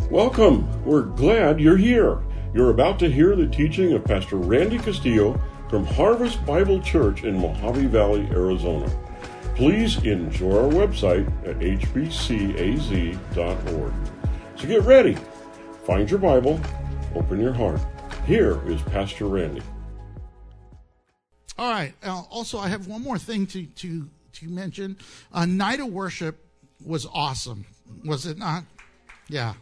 Welcome. We're glad you're here. You're about to hear the teaching of Pastor Randy Castillo from Harvest Bible Church in Mojave Valley, Arizona. Please enjoy our website at hbcaz.org. So get ready. Find your Bible. Open your heart. Here is Pastor Randy. All right. Also, I have one more thing to mention. A night of worship was awesome, was it not? Yeah.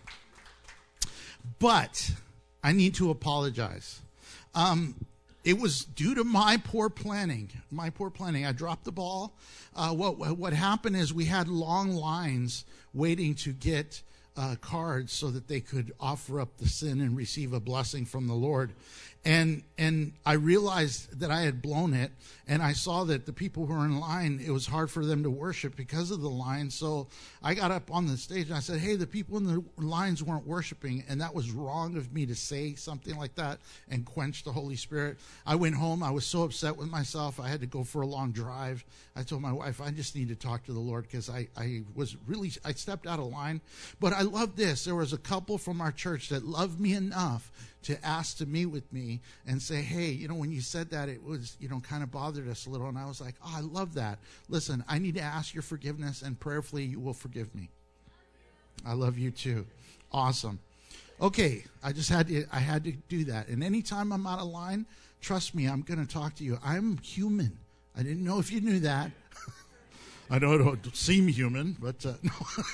But I need to apologize. It was due to my poor planning. I dropped the ball. What happened is we had long lines waiting to get cards so that they could offer up the sin and receive a blessing from the Lord. And I realized that I had blown it, and I saw that the people who were in line, it was hard for them to worship because of the line. So I got up on the stage and I said, hey, the people in the lines weren't worshiping, and that was wrong of me to say something like that and quench the Holy Spirit. I went home. I was so upset with myself. I had to go for a long drive. I told my wife, I just need to talk to the Lord because I stepped out of line. But I love this. There was a couple from our church that loved me enough to ask to meet with me and say, hey, when you said that, it was, kind of bothered us a little. And I was like, oh, I love that. Listen, I need to ask your forgiveness, and prayerfully you will forgive me. I love you too. Awesome. Okay, I had to do that. And anytime I'm out of line, trust me, I'm going to talk to you. I'm human. I didn't know if you knew that. I know it don't seem human, but no.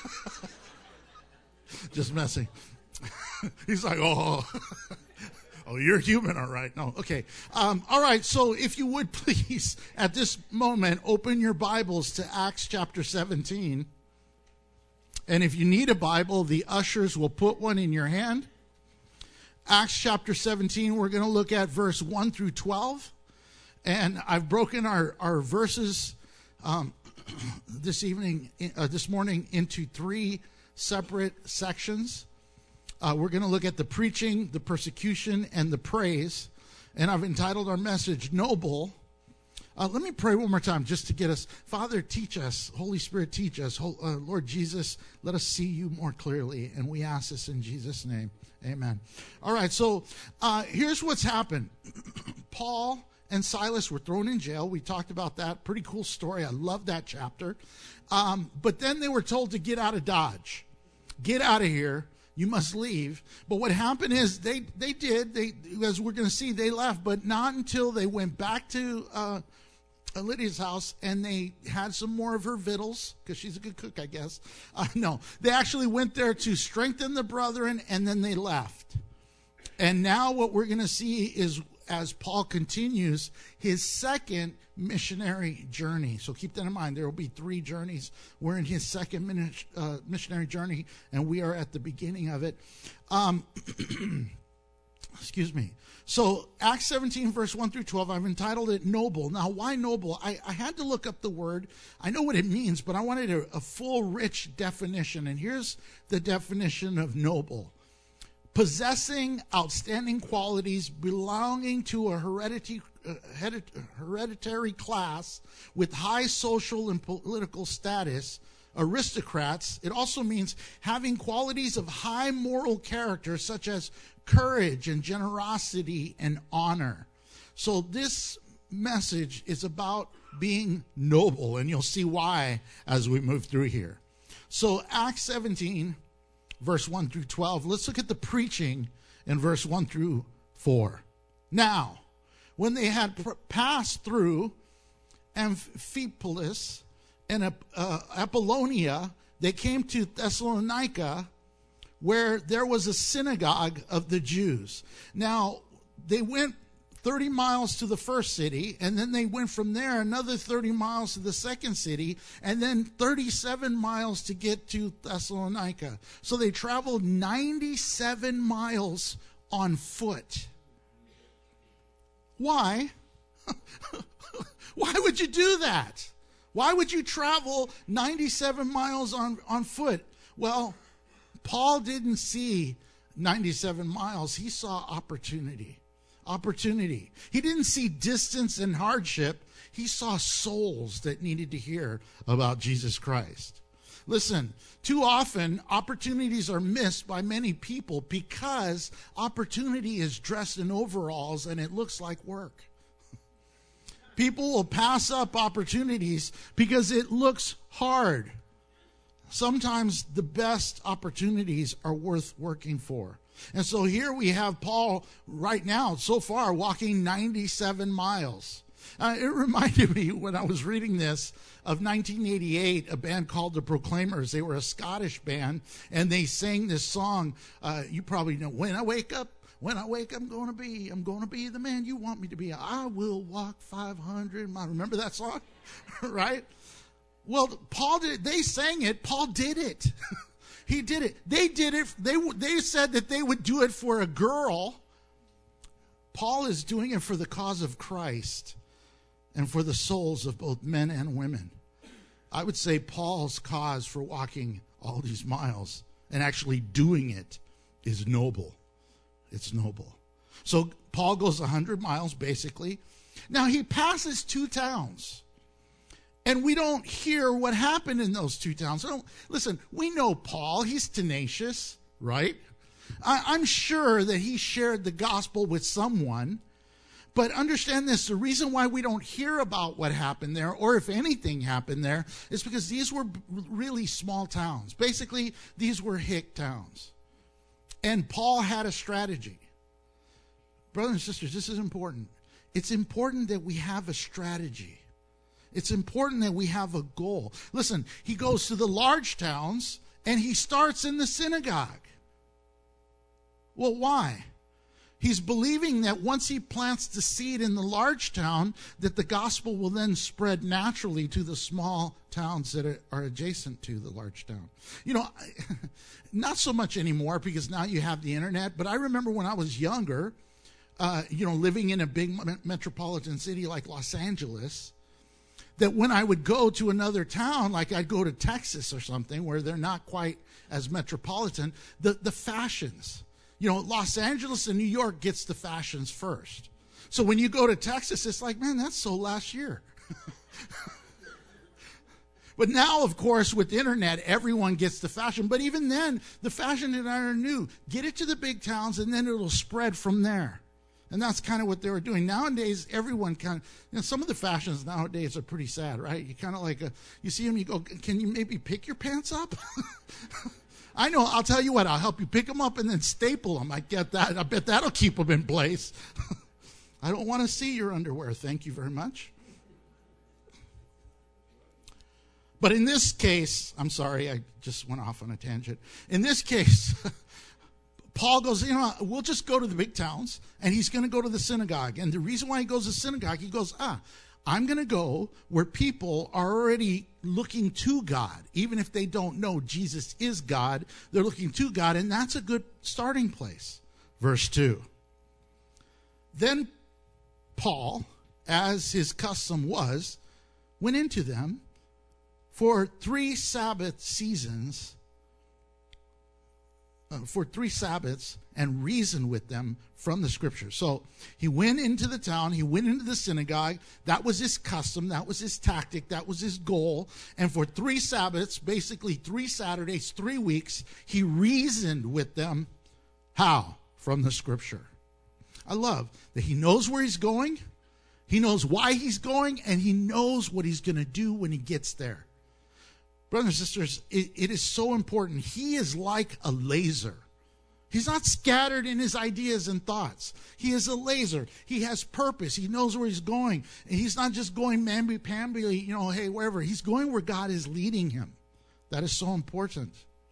Just messing. He's like, oh, you're human, all right. No, okay. All right, so if you would please, at this moment, open your Bibles to Acts chapter 17. And if you need a Bible, the ushers will put one in your hand. Acts chapter 17, we're going to look at verse 1 through 12. And I've broken our verses this morning into three separate sections. We're going to look at the preaching, the persecution, and the praise. And I've entitled our message, Noble. Let me pray one more time just to get us. Father, teach us. Holy Spirit, teach us. Lord Jesus, let us see you more clearly. And we ask this in Jesus' name. Amen. All right, so here's what's happened. Paul and Silas were thrown in jail. We talked about that. Pretty cool story. I love that chapter. But then they were told to get out of Dodge. Get out of here. You must leave. But what happened is they did. As we're going to see, they left. But not until they went back to Lydia's house and they had some more of her victuals, because she's a good cook, I guess. No, they actually went there to strengthen the brethren, and then they left. And now what we're going to see is, as Paul continues his second missionary journey. So keep that in mind. There will be three journeys. We're in his second missionary journey, and we are at the beginning of it. Excuse me. So Acts 17, verse 1 through 12, I've entitled it Noble. Now, why noble? I had to look up the word. I know what it means, but I wanted a full, rich definition. And here's the definition of noble. Possessing outstanding qualities, belonging to a hereditary class with high social and political status, aristocrats. It also means having qualities of high moral character, such as courage and generosity and honor. So this message is about being noble, and you'll see why as we move through here. So Acts 17, verse 1 through 12. Let's look at the preaching in verse 1 through 4. Now, when they had passed through Amphipolis and Apollonia, they came to Thessalonica, where there was a synagogue of the Jews. Now, they went 30 miles to the first city, and then they went from there another 30 miles to the second city, and then 37 miles to get to Thessalonica. So they traveled 97 miles on foot. Why? Why would you do that? Why would you travel 97 miles on foot? Well, Paul didn't see 97 miles. He saw opportunity. He didn't see distance and hardship. He saw souls that needed to hear about Jesus Christ. Listen, too often opportunities are missed by many people because opportunity is dressed in overalls and it looks like work. People will pass up opportunities because it looks hard. Sometimes the best opportunities are worth working for. And so here we have Paul right now, so far, walking 97 miles. It reminded me, when I was reading this, of 1988, a band called the Proclaimers. They were a Scottish band, and they sang this song. You probably know, when I wake up, I'm going to be the man you want me to be. I will walk 500 miles. Remember that song? Right? Well, they sang it. Paul did it. He did it. They did it. They said that they would do it for a girl. Paul is doing it for the cause of Christ and for the souls of both men and women. I would say Paul's cause for walking all these miles and actually doing it is noble. It's noble. So Paul goes 100 miles, basically. Now, he passes 2 towns. And we don't hear what happened in those 2 towns. So, listen, we know Paul. He's tenacious, right? I'm sure that he shared the gospel with someone. But understand this, the reason why we don't hear about what happened there, or if anything happened there, is because these were really small towns. Basically, these were hick towns. And Paul had a strategy. Brothers and sisters, this is important. It's important that we have a strategy. It's important that we have a goal. Listen, he goes to the large towns, and he starts in the synagogue. Well, why? He's believing that once he plants the seed in the large town, that the gospel will then spread naturally to the small towns that are adjacent to the large town. You know, not so much anymore because now you have the internet, but I remember when I was younger, living in a big metropolitan city like Los Angeles, that when I would go to another town, like I'd go to Texas or something where they're not quite as metropolitan, the fashions. You know, Los Angeles and New York gets the fashions first. So when you go to Texas, it's like, man, that's so last year. But now, of course, with the internet, everyone gets the fashion. But even then, the fashion that are new. Get it to the big towns, and then it'll spread from there. And that's kind of what they were doing. Nowadays, everyone some of the fashions nowadays are pretty sad, right? You kind of like, you see them, you go, can you maybe pick your pants up? I know, I'll tell you what, I'll help you pick them up and then staple them. I get that. I bet that'll keep them in place. I don't want to see your underwear. Thank you very much. But in this case, I'm sorry, I just went off on a tangent. In this case, Paul goes, we'll just go to the big towns, and he's going to go to the synagogue. And the reason why he goes to the synagogue, he goes, I'm going to go where people are already looking to God. Even if they don't know Jesus is God, they're looking to God, and that's a good starting place. Verse 2. Then Paul, as his custom was, went into them for 3 Sabbath seasons, for 3 Sabbaths, and reasoned with them from the Scriptures. So he went into the town, he went into the synagogue. That was his custom, that was his tactic, that was his goal. And for 3 Sabbaths, basically 3 Saturdays, 3 weeks, he reasoned with them. How? From the Scripture. I love that he knows where he's going, he knows why he's going, and he knows what he's going to do when he gets there. Brothers and sisters, it is so important. He is like a laser. He's not scattered in his ideas and thoughts. He is a laser. He has purpose. He knows where he's going. And he's not just going mamby-pamby, hey, wherever. He's going where God is leading him. That is so important.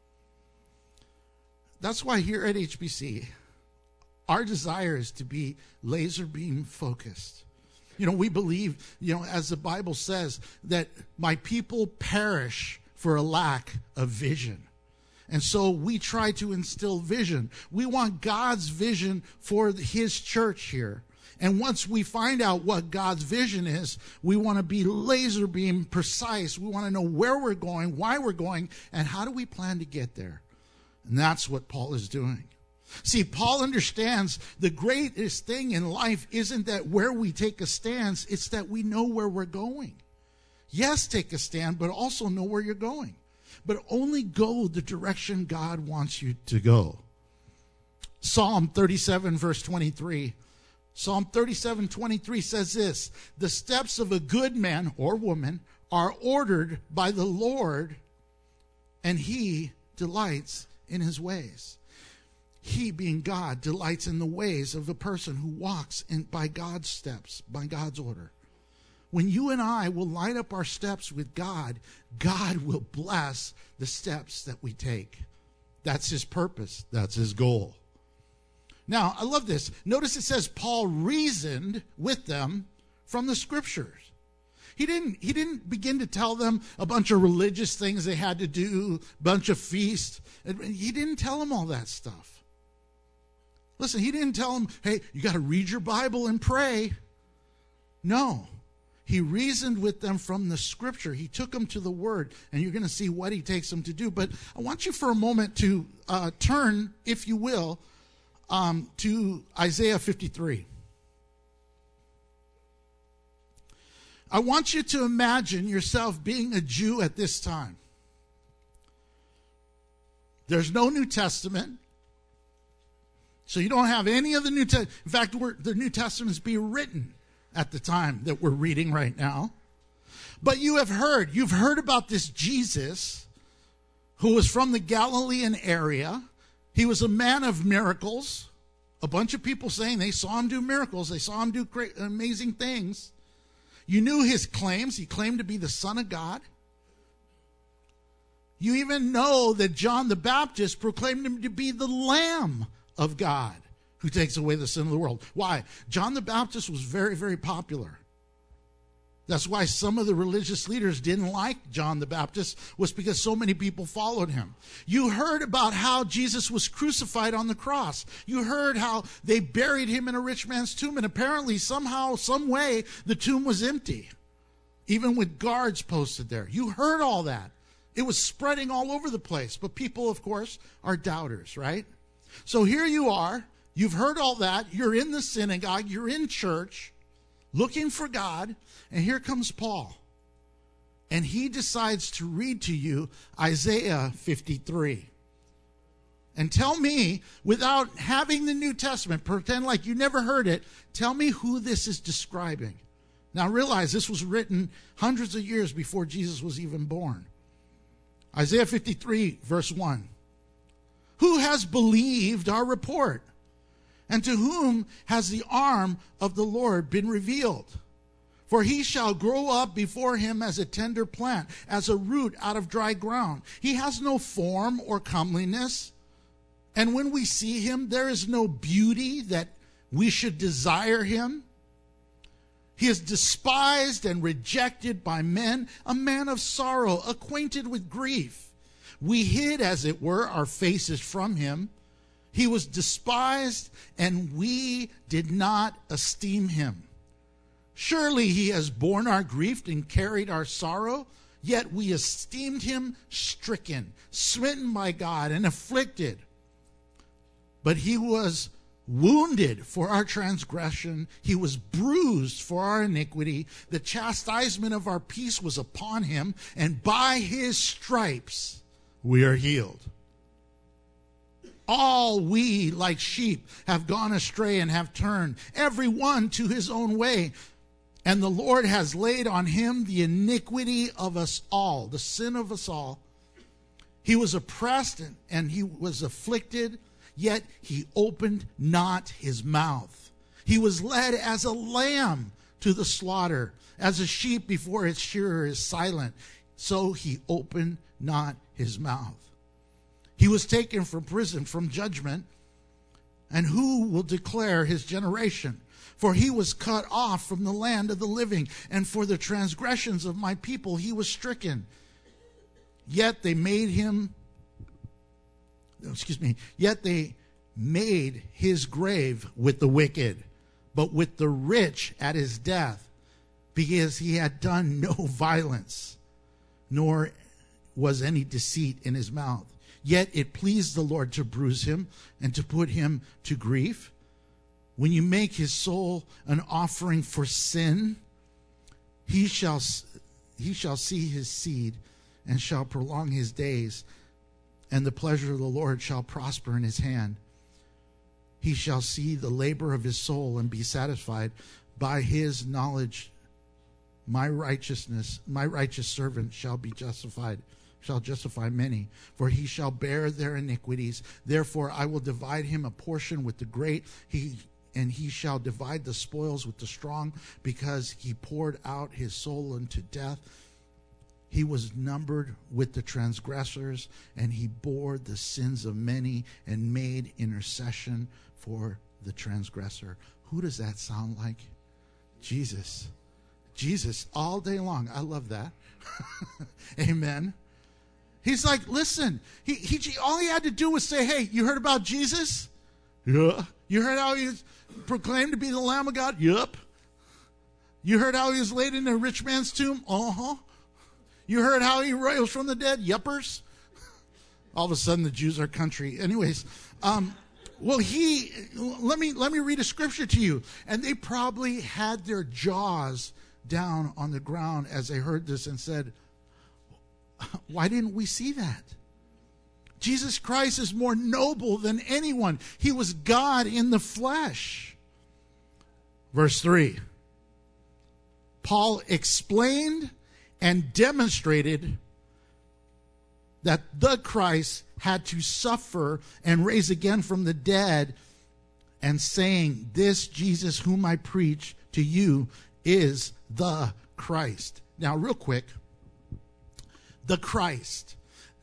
That's why here at HBC, our desire is to be laser beam focused. We believe, as the Bible says, that my people perish for a lack of vision. And so we try to instill vision. We want God's vision for his church here. And once we find out what God's vision is, we want to be laser beam precise. We want to know where we're going, why we're going, and how do we plan to get there. And that's what Paul is doing. See, Paul understands the greatest thing in life isn't that where we take a stance, it's that we know where we're going. Yes, take a stand, but also know where you're going. but only go the direction God wants you to go. Psalm 37, verse 23. Psalm 37:23 says this: the steps of a good man or woman are ordered by the Lord, and he delights in his ways. He, being God, delights in the ways of a person who walks by God's steps, by God's order. When you and I will line up our steps with God, God will bless the steps that we take. That's his purpose. That's his goal. Now, I love this. Notice it says Paul reasoned with them from the scriptures. He didn't begin to tell them a bunch of religious things they had to do, a bunch of feasts. He didn't tell them all that stuff. Listen, he didn't tell them, hey, you got to read your Bible and pray. No. He reasoned with them from the scripture. He took them to the word, and you're going to see what he takes them to do. But I want you for a moment to turn, if you will, to Isaiah 53. I want you to imagine yourself being a Jew at this time. There's no New Testament, so you don't have any of the New Testament. In fact, the New Testament is being written at the time that we're reading right now. But you've heard about this Jesus who was from the Galilean area. He was a man of miracles. A bunch of people saying they saw him do miracles. They saw him do great, amazing things. You knew his claims. He claimed to be the Son of God. You even know that John the Baptist proclaimed him to be the Lamb of God who takes away the sin of the world. Why? John the Baptist was very, very popular. That's why some of the religious leaders didn't like John the Baptist, was because so many people followed him. You heard about how Jesus was crucified on the cross. You heard how they buried him in a rich man's tomb, and apparently somehow, some way, the tomb was empty, even with guards posted there. You heard all that. It was spreading all over the place, but people, of course, are doubters, right? So here you are. You've heard all that. You're in the synagogue. You're in church, looking for God. And here comes Paul. And he decides to read to you Isaiah 53. And tell me, without having the New Testament, pretend like you never heard it, tell me who this is describing. Now realize this was written hundreds of years before Jesus was even born. Isaiah 53, verse 1. Who has believed our report? And to whom has the arm of the Lord been revealed? For he shall grow up before him as a tender plant, as a root out of dry ground. He has no form or comeliness. And when we see him, there is no beauty that we should desire him. He is despised and rejected by men, a man of sorrow, acquainted with grief. We hid, as it were, our faces from him. He was despised, and we did not esteem him. Surely he has borne our grief and carried our sorrow, yet we esteemed him stricken, smitten by God, and afflicted. But he was wounded for our transgression, he was bruised for our iniquity. The chastisement of our peace was upon him, and by his stripes we are healed. All we, like sheep, have gone astray and have turned, every one to his own way. And the Lord has laid on him the iniquity of us all, the sin of us all. He was oppressed and he was afflicted, yet he opened not his mouth. He was led as a lamb to the slaughter, as a sheep before its shearer is silent, so he opened not his mouth. He was taken from prison, from judgment, and who will declare his generation? For he was cut off from the land of the living, and for the transgressions of my people he was stricken. Yet they made his grave with the wicked, but with the rich at his death, because he had done no violence, nor was any deceit in his mouth. Yet it pleased the Lord to bruise him and to put him to grief. When you make his soul an offering for sin, he shall see his seed, and shall prolong his days, and the pleasure of the Lord shall prosper in his hand. He shall see the labor of his soul and be satisfied. By his knowledge my righteous servant shall justify many, for he shall bear their iniquities. Therefore I will divide him a portion with the great, and he shall divide the spoils with the strong, because he poured out his soul unto death. He was numbered with the transgressors, and he bore the sins of many and made intercession for the transgressor. Who does that sound like? Jesus. Jesus all day long. I love that. Amen. He's like, listen, he all he had to do was say, hey, you heard about Jesus? Yeah. You heard how he was proclaimed to be the Lamb of God? Yup. You heard how he was laid in a rich man's tomb? Uh-huh. You heard how he rose from the dead? Yuppers. All of a sudden the Jews are country. Anyways, well, let me read a scripture to you. And they probably had their jaws down on the ground as they heard this and said, why didn't we see that? Jesus Christ is more noble than anyone. He was God in the flesh. Verse 3. Paul explained and demonstrated that the Christ had to suffer and rise again from the dead, and saying, this Jesus whom I preach to you is the Christ. Now, real quick, the Christ.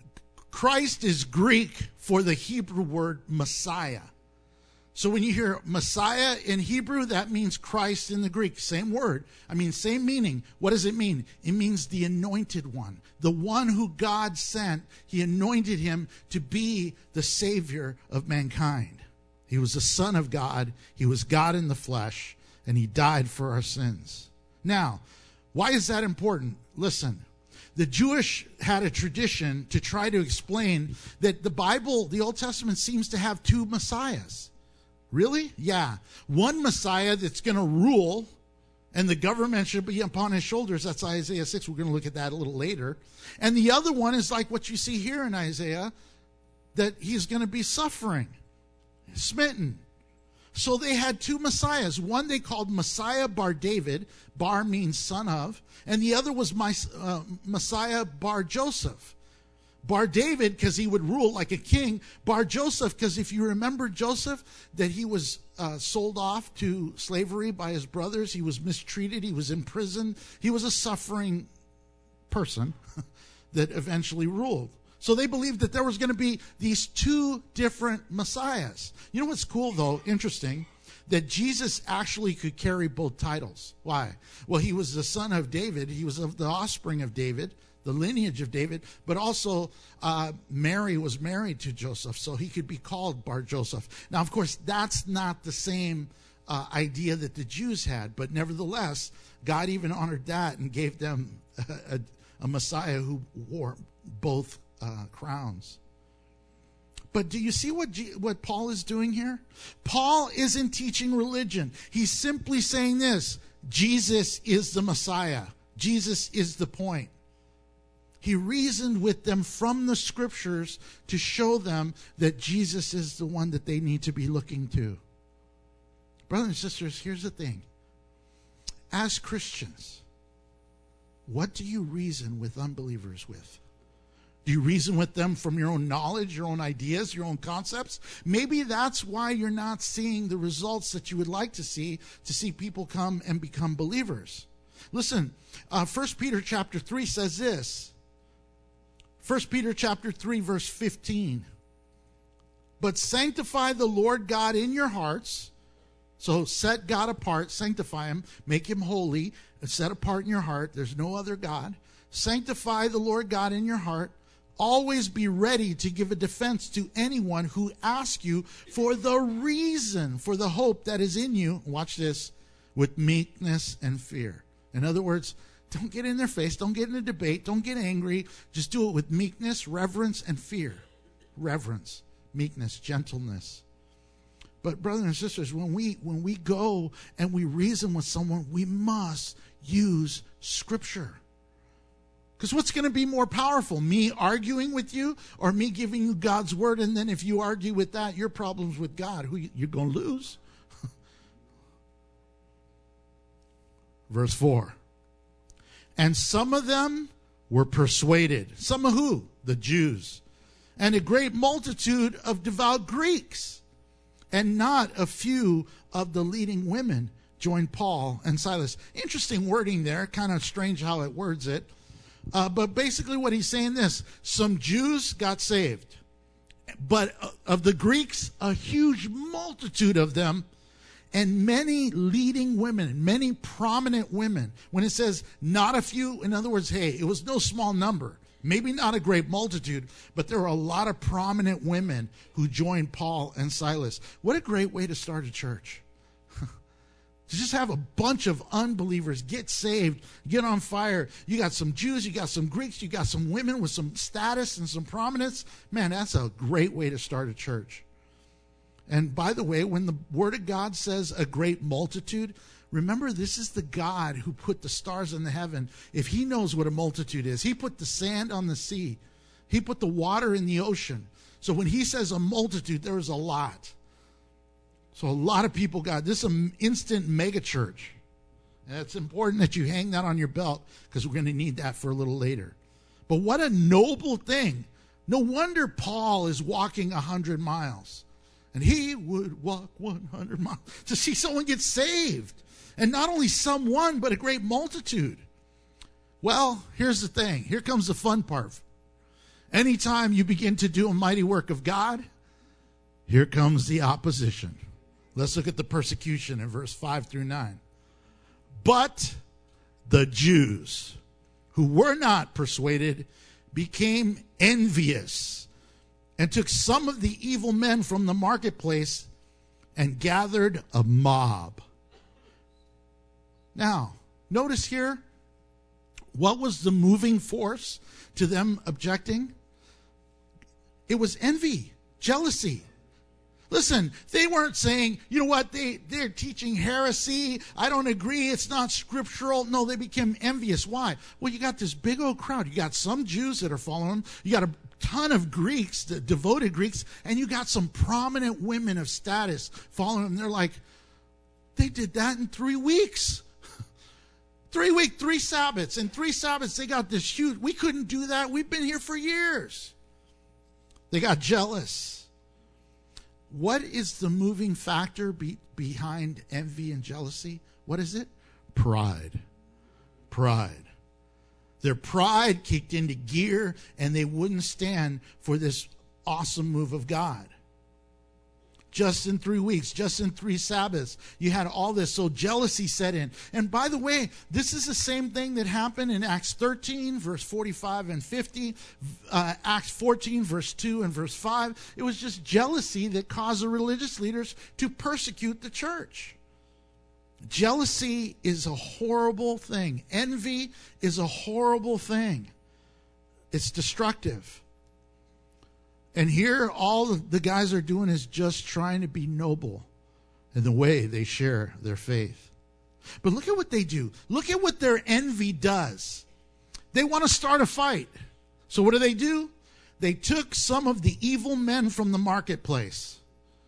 Christ is Greek for the Hebrew word Messiah. So when you hear Messiah in Hebrew, that means Christ in the Greek. Same word. Same meaning. What does it mean? It means the anointed one. The one who God sent. He anointed him to be the Savior of mankind. He was the Son of God. He was God in the flesh. And he died for our sins. Now, why is that important? Listen. The Jewish had a tradition to try to explain that the Bible, the Old Testament, seems to have two Messiahs. Really? Yeah. One Messiah that's going to rule, and the government should be upon his shoulders. That's Isaiah 6. We're going to look at that a little later. And the other one is like what you see here in Isaiah, that he's going to be suffering, smitten. So they had two Messiahs. One they called Messiah Bar David. Bar means son of. And the other was Messiah Bar Joseph. Bar David, because he would rule like a king. Bar Joseph, because if you remember Joseph, that he was sold off to slavery by his brothers. He was mistreated. He was imprisoned. He was a suffering person that eventually ruled. So they believed that there was going to be these two different Messiahs. You know what's cool, though, interesting, that Jesus actually could carry both titles. Why? Well, he was the son of David. He was of the offspring of David, the lineage of David, but also Mary was married to Joseph, so he could be called Bar Joseph. Now, of course, that's not the same idea that the Jews had, but nevertheless, God even honored that and gave them a Messiah who wore both crowns. But do you see what Paul is doing here? Paul isn't teaching religion. He's simply saying this: Jesus is the Messiah. Jesus is the point. He reasoned with them from the scriptures to show them that Jesus is the one that they need to be looking to. Brothers and sisters, here's the thing. As Christians, what do you reason with unbelievers with? Do you reason with them from your own knowledge, your own ideas, your own concepts? Maybe that's why you're not seeing the results that you would like to see people come and become believers. Listen, 1 Peter chapter 3 says this. 1 Peter chapter 3, verse 15. But sanctify the Lord God in your hearts. So set God apart, sanctify him, make him holy, and set apart in your heart. There's no other God. Sanctify the Lord God in your heart. Always be ready to give a defense to anyone who asks you for the reason for the hope that is in you. Watch this, with meekness and fear. In other words, don't get in their face. Don't get in a debate. Don't get angry. Just do it with meekness, reverence, and fear. Reverence, meekness, gentleness. But brothers and sisters, when we go and we reason with someone, we must use Scripture. Because what's going to be more powerful? Me arguing with you or me giving you God's word? And then if you argue with that, your problem's with God. You're going to lose. Verse 4. And some of them were persuaded. Some of who? The Jews. And a great multitude of devout Greeks. And not a few of the leading women joined Paul and Silas. Interesting wording there. Kind of strange how it words it. But basically what he's saying this. Some Jews got saved. But of the Greeks, a huge multitude of them. And many leading women, many prominent women. When it says not a few, in other words, hey, it was no small number. Maybe not a great multitude, but there were a lot of prominent women who joined Paul and Silas. What a great way to start a church. To just have a bunch of unbelievers get saved, get on fire. You got some Jews, you got some Greeks, you got some women with some status and some prominence. Man, that's a great way to start a church. And by the way, when the Word of God says a great multitude, remember this is the God who put the stars in the heaven. If he knows what a multitude is, he put the sand on the sea. He put the water in the ocean. So when he says a multitude, there is a lot. So a lot of people got this is an instant mega church. And it's important that you hang that on your belt because we're going to need that for a little later. But what a noble thing. No wonder Paul is walking 100 miles. And he would walk 100 miles to see someone get saved. And not only someone, but a great multitude. Well, here's the thing. Here comes the fun part. Anytime you begin to do a mighty work of God, here comes the opposition. Let's look at the persecution in verse 5 through 9. But the Jews who were not persuaded became envious and took some of the evil men from the marketplace and gathered a mob. Now, notice here, what was the moving force to them objecting? It was envy, jealousy. Listen, they weren't saying, you know what, they're teaching heresy. I don't agree. It's not scriptural. No, they became envious. Why? Well, you got this big old crowd. You got some Jews that are following them. You got a ton of Greeks, the devoted Greeks, and you got some prominent women of status following them. They're like, they did that in 3 weeks. 3 weeks, 3 Sabbaths. In 3 Sabbaths, they got this huge, we couldn't do that. We've been here for years. They got jealous. What is the moving factor behind envy and jealousy? What is it? Pride. Pride. Their pride kicked into gear, and they wouldn't stand for this awesome move of God. Just in 3 weeks, just in 3 Sabbaths, you had all this. So jealousy set in. And by the way, this is the same thing that happened in Acts 13, verse 45 and 50, Acts 14, verse 2 and verse 5. It was just jealousy that caused the religious leaders to persecute the church. Jealousy is a horrible thing. Envy is a horrible thing. It's destructive. And here, all the guys are doing is just trying to be noble in the way they share their faith. But look at what they do. Look at what their envy does. They want to start a fight. So what do? They took some of the evil men from the marketplace.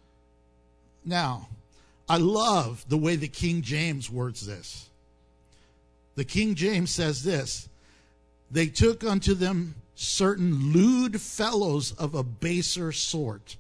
Now, I love the way the King James words this. The King James says this: they took unto them certain lewd fellows of a baser sort.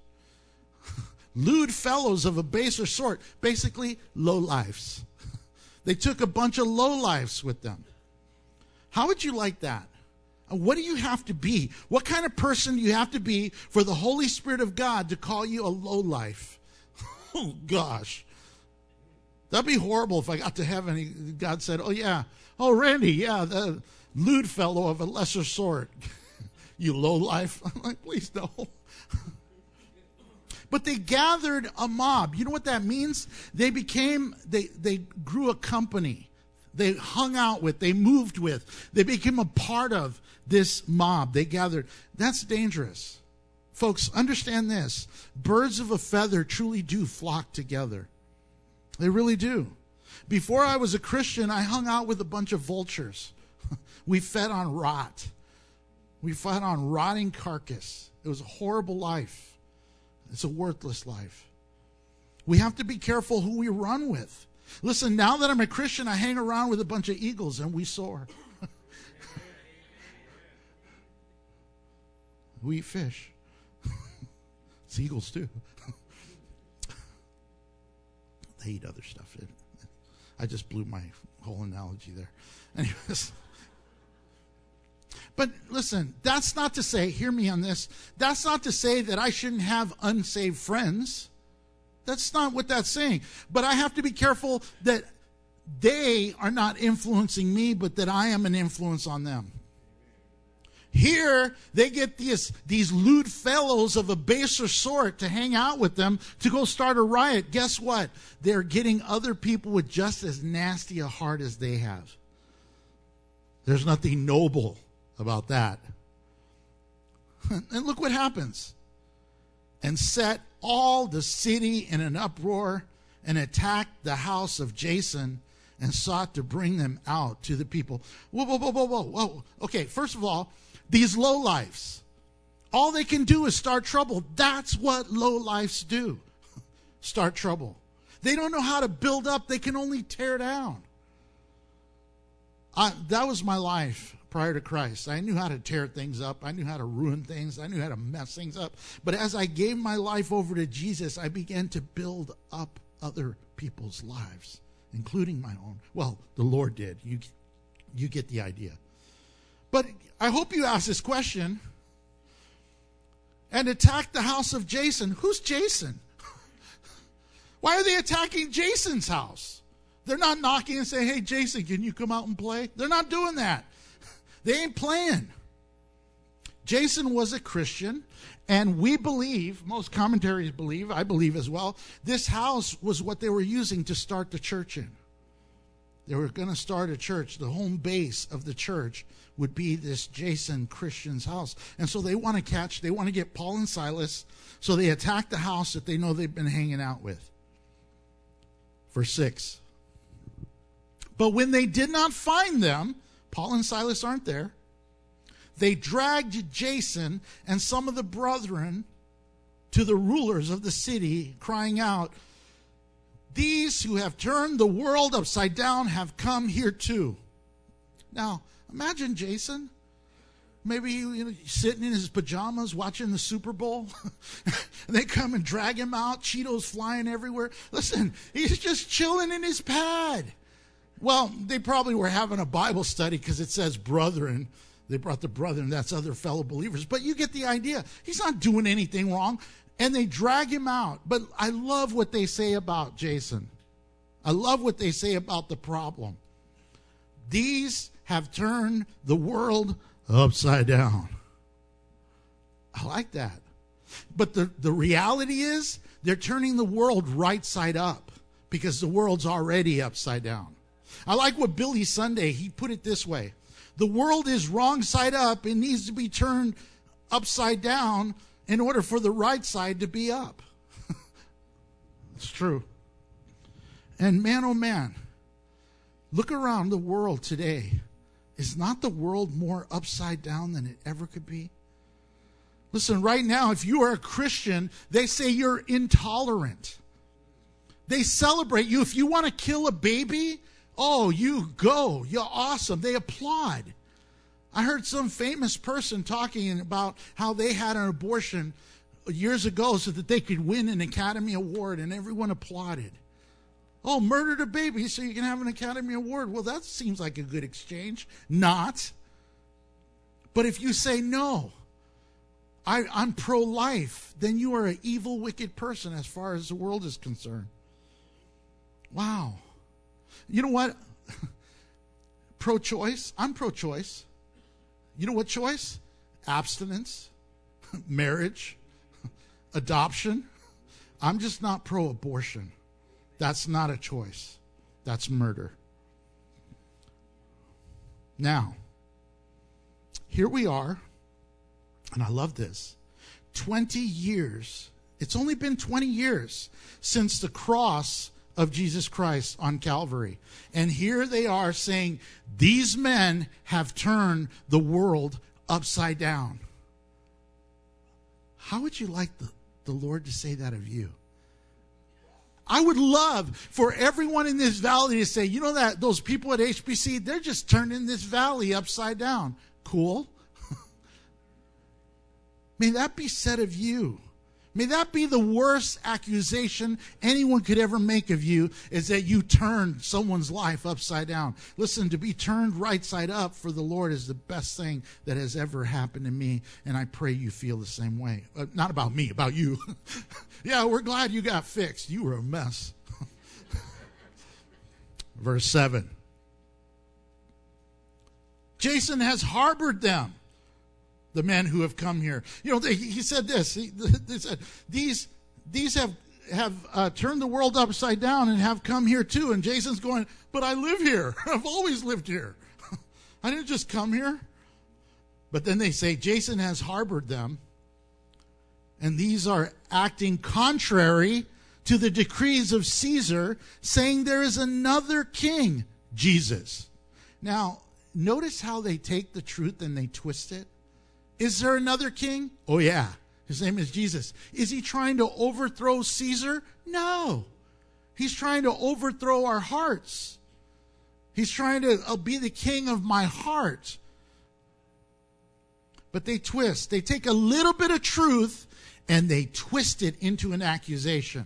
Lewd fellows of a baser sort. Basically, lowlifes. They took a bunch of lowlifes with them. How would you like that? What do you have to be? What kind of person do you have to be for the Holy Spirit of God to call you a lowlife? Oh, gosh. That'd be horrible if I got to heaven and God said, oh, yeah. Oh, Randy, yeah, the lewd fellow of a lesser sort. You lowlife. I'm like, please no. But they gathered a mob. You know what that means? They grew a company. They hung out with, they moved with, they became a part of this mob. They gathered. That's dangerous. Folks, understand this. Birds of a feather truly do flock together. They really do. Before I was a Christian, I hung out with a bunch of vultures. We fed on rot. We fed on rotting carcass. It was a horrible life. It's a worthless life. We have to be careful who we run with. Listen, now that I'm a Christian, I hang around with a bunch of eagles and we soar. We eat fish. It's eagles too. They eat other stuff. I just blew my whole analogy there. Anyways. But listen, that's not to say, hear me on this, that's not to say that I shouldn't have unsaved friends. That's not what that's saying. But I have to be careful that they are not influencing me, but that I am an influence on them. Here, they get these lewd fellows of a baser sort to hang out with them to go start a riot. Guess what? They're getting other people with just as nasty a heart as they have. There's nothing noble about that. And look what happens. And set all the city in an uproar and attacked the house of Jason and sought to bring them out to the people. Whoa. Okay, first of all, these lowlifes, all they can do is start trouble. That's what lowlifes do. Start trouble. They don't know how to build up. They can only tear down. That was my life prior to Christ. I knew how to tear things up. I knew how to ruin things. I knew how to mess things up. But as I gave my life over to Jesus, I began to build up other people's lives, including my own. Well, the Lord did. You get the idea. But I hope you ask this question. And attack the house of Jason. Who's Jason? Why are they attacking Jason's house? They're not knocking and saying, hey, Jason, can you come out and play? They're not doing that. They ain't playing. Jason was a Christian, and we believe, most commentaries believe, I believe as well, this house was what they were using to start the church in. They were going to start a church. The home base of the church would be this Jason Christian's house. And so they want to get Paul and Silas, so they attack the house that they know they've been hanging out with. Verse 6. But when they did not find them, Paul and Silas aren't there, they dragged Jason and some of the brethren to the rulers of the city, crying out, these who have turned the world upside down have come here too. Now, imagine Jason, maybe sitting in his pajamas watching the Super Bowl. And they come and drag him out, Cheetos flying everywhere. Listen, he's just chilling in his pad. Well, they probably were having a Bible study because it says brethren. They brought the brethren, that's other fellow believers. But you get the idea. He's not doing anything wrong. And they drag him out. But I love what they say about Jason. I love what they say about the problem. These have turned the world upside down. I like that. But the reality is they're turning the world right side up because the world's already upside down. I like what Billy Sunday, he put it this way. The world is wrong side up. It needs to be turned upside down in order for the right side to be up. It's true. And man, oh man, look around the world today. Is not the world more upside down than it ever could be? Listen, right now, if you are a Christian, they say you're intolerant. They celebrate you. If you want to kill a baby, oh, you go. You're awesome. They applaud. I heard some famous person talking about how they had an abortion years ago so that they could win an Academy Award, and everyone applauded. Oh, murdered a baby so you can have an Academy Award. Well, that seems like a good exchange. Not. But if you say, no, I'm pro-life, then you are an evil, wicked person as far as the world is concerned. Wow. You know what? Pro-choice. I'm pro-choice. You know what choice? Abstinence, marriage, adoption. I'm just not pro-abortion. That's not a choice. That's murder. Now, here we are, and I love this. 20 years. It's only been 20 years since the cross of Jesus Christ on Calvary. And here they are saying, these men have turned the world upside down. How would you like the Lord to say that of you? I would love for everyone in this valley to say, you know that those people at HBC, they're just turning this valley upside down. Cool. May that be said of you. May that be the worst accusation anyone could ever make of you, is that you turned someone's life upside down. Listen, to be turned right side up for the Lord is the best thing that has ever happened to me, and I pray you feel the same way. Not about me, about you. Yeah, we're glad you got fixed. You were a mess. Verse 7. Jason has harbored them, the men who have come here. You know, he said this. They said, these have turned the world upside down and have come here too. And Jason's going, but I live here. I've always lived here. I didn't just come here. But then they say, Jason has harbored them. And these are acting contrary to the decrees of Caesar, saying there is another king, Jesus. Now, notice how they take the truth and they twist it. Is there another king? Oh, yeah. His name is Jesus. Is he trying to overthrow Caesar? No. He's trying to overthrow our hearts. He's trying to be the king of my heart. But they twist. They take a little bit of truth and they twist it into an accusation.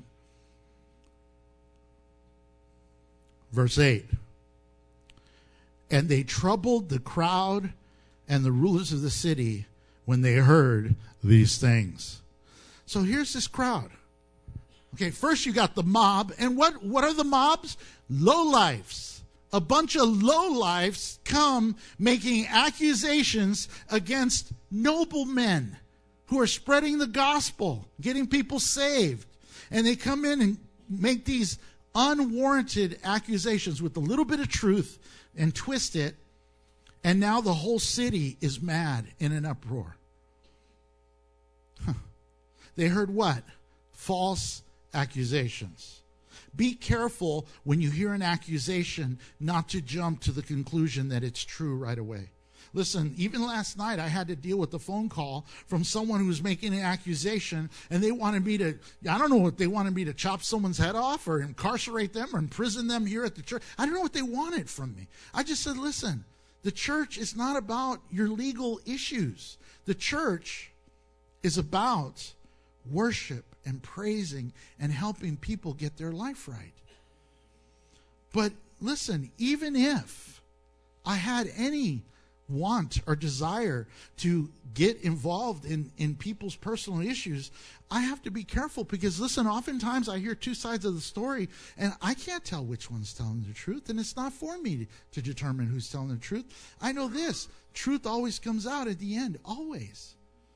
Verse 8. And they troubled the crowd and the rulers of the city when they heard these things. So here's this crowd. Okay, first you got the mob. And what are the mobs? Lowlifes. A bunch of lowlifes come making accusations against noble men who are spreading the gospel, getting people saved. And they come in and make these unwarranted accusations with a little bit of truth and twist it. And now the whole city is mad, in an uproar. They heard what? False accusations. Be careful when you hear an accusation not to jump to the conclusion that it's true right away. Listen, even last night I had to deal with a phone call from someone who was making an accusation, and they wanted me to, I don't know what they wanted me to chop someone's head off or incarcerate them or imprison them here at the church. I don't know what they wanted from me. I just said, listen, the church is not about your legal issues. The church is about worship and praising and helping people get their life right. But listen, even if I had any want or desire to get involved in people's personal issues, I have to be careful because, listen, oftentimes I hear two sides of the story and I can't tell which one's telling the truth, and it's not for me to determine who's telling the truth. I know this, truth always comes out at the end, always.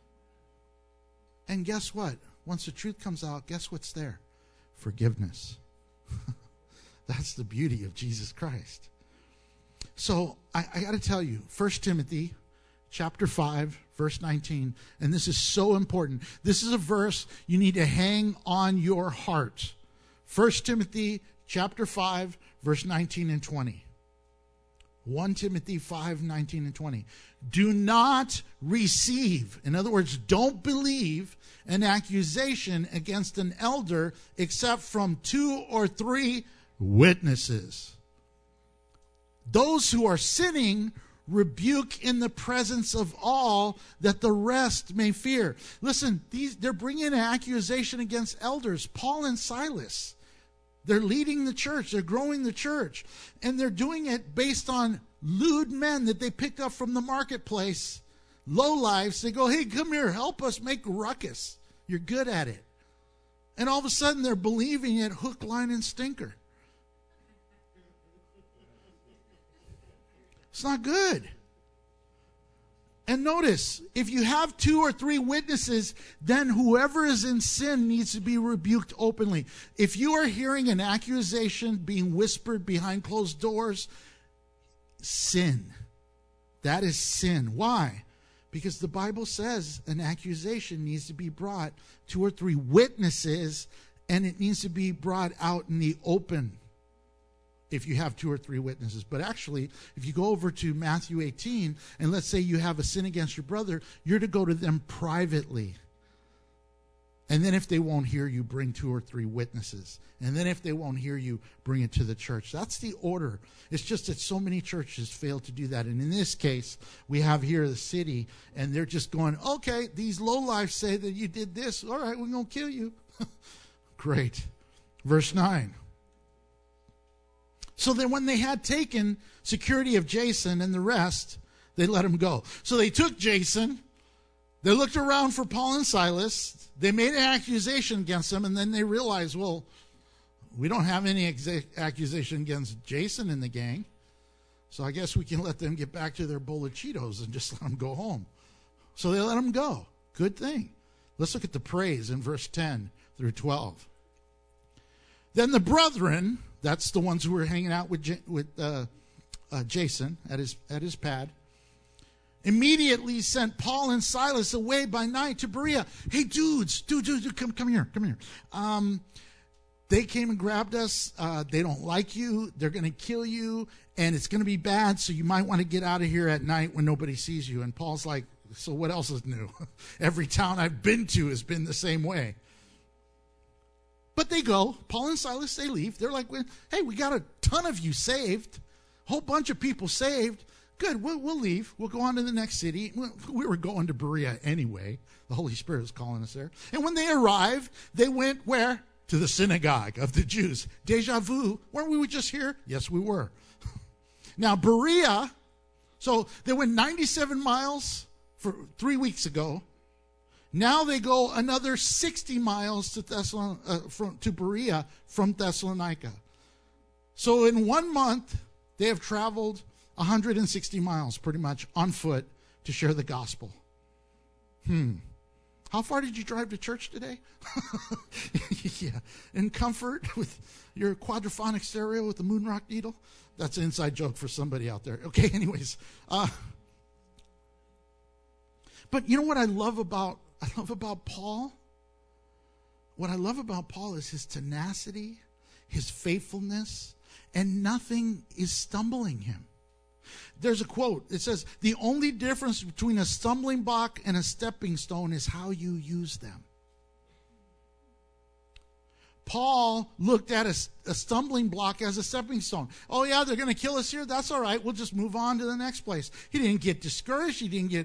And guess what? Once the truth comes out, guess what's there? Forgiveness. That's the beauty of Jesus Christ. So I got to tell you, 1 Timothy chapter 5, verse 19, and this is so important. This is a verse you need to hang on your heart. 1 Timothy chapter 5, verse 19 and 20. 1 Timothy 5, 19 and 20. Do not receive, in other words, don't believe an accusation against an elder except from 2 or 3 witnesses. Those who are sinning rebuke in the presence of all, that the rest may fear. Listen, they're bringing an accusation against elders, Paul and Silas. They're leading the church. They're growing the church. And they're doing it based on lewd men that they picked up from the marketplace. Lowlifes. They go, hey, come here. Help us make a ruckus. You're good at it. And all of a sudden they're believing it hook, line, and stinker. It's not good. And notice, if you have 2 or 3 witnesses, then whoever is in sin needs to be rebuked openly. If you are hearing an accusation being whispered behind closed doors, sin. That is sin. Why? Because the Bible says an accusation needs to be brought 2 or 3 witnesses, and it needs to be brought out in the open. if you have 2 or 3 witnesses. But actually, if you go over to Matthew 18, and let's say you have a sin against your brother, you're to go to them privately. And then if they won't hear you, bring 2 or 3 witnesses. And then if they won't hear you, bring it to the church. That's the order. It's just that so many churches fail to do that. And in this case, we have here the city, and they're just going, okay, these lowlifes say that you did this. All right, we're going to kill you. Great. Verse 9. So then when they had taken security of Jason and the rest, they let him go. So they took Jason. They looked around for Paul and Silas. They made an accusation against them, and then they realized, well, we don't have any accusation against Jason and the gang, so I guess we can let them get back to their bowl of Cheetos and just let them go home. So they let them go. Good thing. Let's look at the praise in verse 10 through 12. Then the brethren, that's the ones who were hanging out with Jason at his pad, immediately sent Paul and Silas away by night to Berea. Hey, dudes, come here. They came and grabbed us. They don't like you. They're going to kill you, and it's going to be bad, so you might want to get out of here at night when nobody sees you. And Paul's like, so what else is new? Every town I've been to has been the same way. But they go. Paul and Silas, they leave. They're like, hey, we got a ton of you saved. A whole bunch of people saved. Good, we'll leave. We'll go on to the next city. We were going to Berea anyway. The Holy Spirit was calling us there. And when they arrived, they went where? To the synagogue of the Jews. Deja vu. Weren't we just here? Yes, we were. Now, Berea, so they went 97 miles for 3 weeks ago. Now they go another 60 miles to Berea from Thessalonica. So in 1 month, they have traveled 160 miles pretty much on foot to share the gospel. How far did you drive to church today? Yeah, in comfort with your quadraphonic stereo with the Moonrock needle? That's an inside joke for somebody out there. Okay, anyways. But you know what I love about Paul? What I love about Paul is his tenacity, his faithfulness, and nothing is stumbling him. There's a quote. It says, the only difference between a stumbling block and a stepping stone is how you use them. Paul looked at a stumbling block as a stepping stone. Oh, yeah, they're going to kill us here? That's all right. We'll just move on to the next place. He didn't get discouraged. He didn't get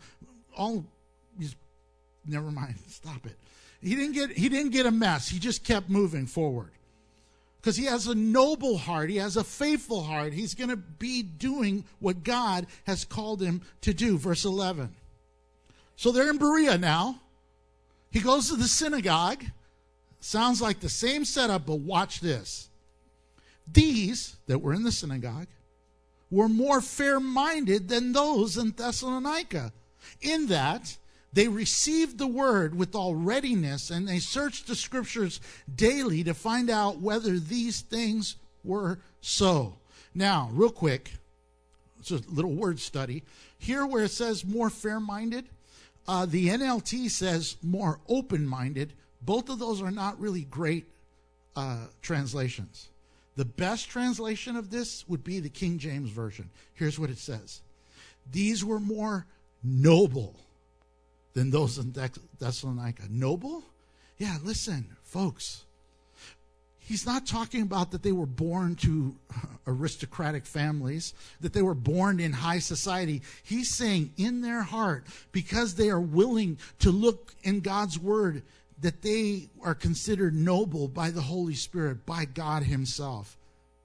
never mind. Stop it. He didn't get a mess. He just kept moving forward. Because he has a noble heart. He has a faithful heart. He's going to be doing what God has called him to do. Verse 11. So they're in Berea now. He goes to the synagogue. Sounds like the same setup, but watch this. These that were in the synagogue were more fair-minded than those in Thessalonica, in that they received the word with all readiness, and they searched the scriptures daily to find out whether these things were so. Now, real quick, it's a little word study. Here where it says more fair-minded, the NLT says more open-minded. Both of those are not really great translations. The best translation of this would be the King James Version. Here's what it says. These were more noble than those in Thessalonica. Noble? Yeah, listen, folks. He's not talking about that they were born to aristocratic families, that they were born in high society. He's saying in their heart, because they are willing to look in God's word, that they are considered noble by the Holy Spirit, by God himself.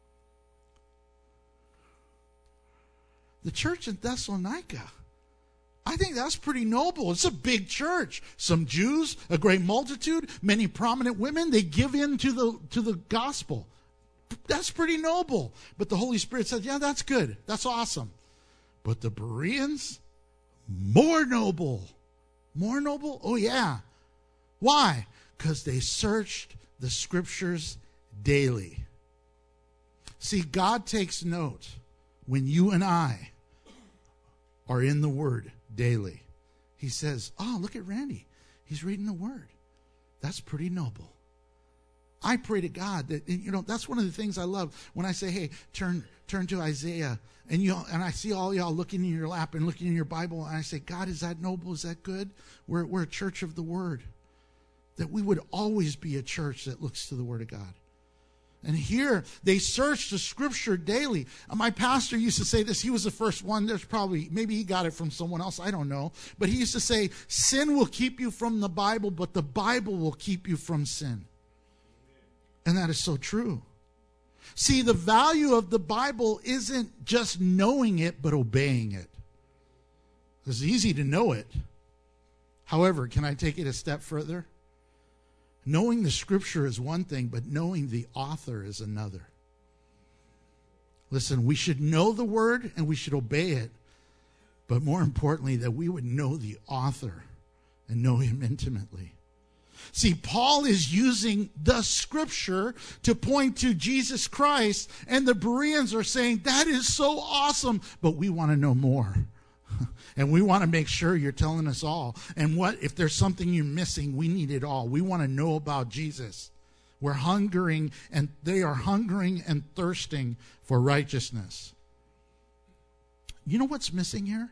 The church in Thessalonica, I think that's pretty noble. It's a big church. Some Jews, a great multitude, many prominent women, they give in to the gospel. That's pretty noble. But the Holy Spirit said, yeah, that's good. That's awesome. But the Bereans, more noble. More noble? Oh, yeah. Why? Because they searched the scriptures daily. See, God takes note when you and I are in the Word daily. He says, oh, look at Randy. He's reading the Word. That's pretty noble. I pray to God that, that's one of the things I love when I say, hey, turn to Isaiah, and I see all y'all looking in your lap and looking in your Bible, and I say, God, is that noble? Is that good? We're a church of the Word. That we would always be a church that looks to the Word of God. And here, they search the Scripture daily. My pastor used to say this. He was the first one. Maybe he got it from someone else. I don't know. But he used to say, sin will keep you from the Bible, but the Bible will keep you from sin. And that is so true. See, the value of the Bible isn't just knowing it, but obeying it. It's easy to know it. However, can I take it a step further? Knowing the Scripture is one thing, but knowing the author is another. Listen, we should know the Word and we should obey it, but more importantly, that we would know the author and know him intimately. See, Paul is using the Scripture to point to Jesus Christ, and the Bereans are saying, that is so awesome, but we want to know more. And we want to make sure you're telling us all. And if there's something you're missing, we need it all. We want to know about Jesus. We're hungering, and they are hungering and thirsting for righteousness. You know what's missing here?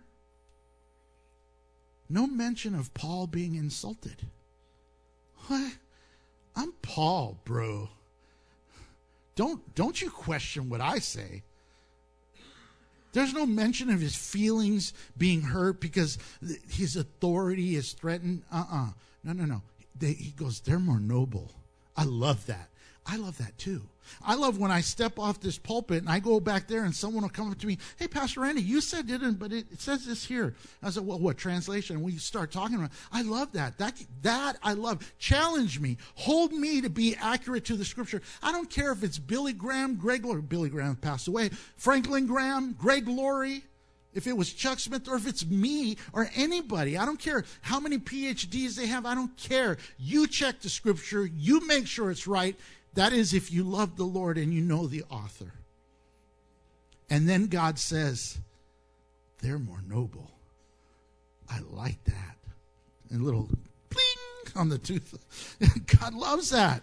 No mention of Paul being insulted. What? I'm Paul, bro. Don't you question what I say. There's no mention of his feelings being hurt because his authority is threatened. No. He goes, they're more noble. I love that. I love that too. I love when I step off this pulpit and I go back there and someone will come up to me, hey, Pastor Randy, you said it, but it says this here. I said, well, what translation? And we start talking about it. I love that. That I love. Challenge me. Hold me to be accurate to the Scripture. I don't care if it's Billy Graham, Billy Graham passed away, Franklin Graham, Greg Laurie, if it was Chuck Smith, or if it's me or anybody. I don't care how many PhDs they have. I don't care. You check the Scripture. You make sure it's right. That is if you love the Lord and you know the author. And then God says, they're more noble. I like that. And a little bling on the tooth. God loves that.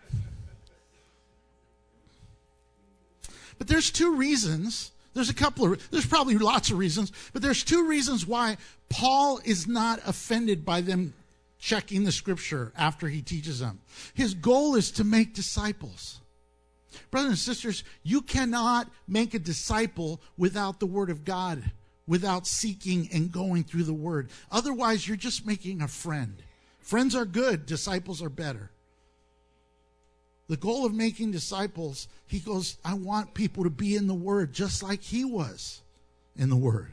But there's two reasons. There's probably lots of reasons, but there's two reasons why Paul is not offended by them checking the Scripture after he teaches them. His goal is to make disciples. Brothers and sisters, you cannot make a disciple without the Word of God, without seeking and going through the Word. Otherwise, you're just making a friend. Friends are good, disciples are better. The goal of making disciples, he goes, I want people to be in the Word just like he was in the Word.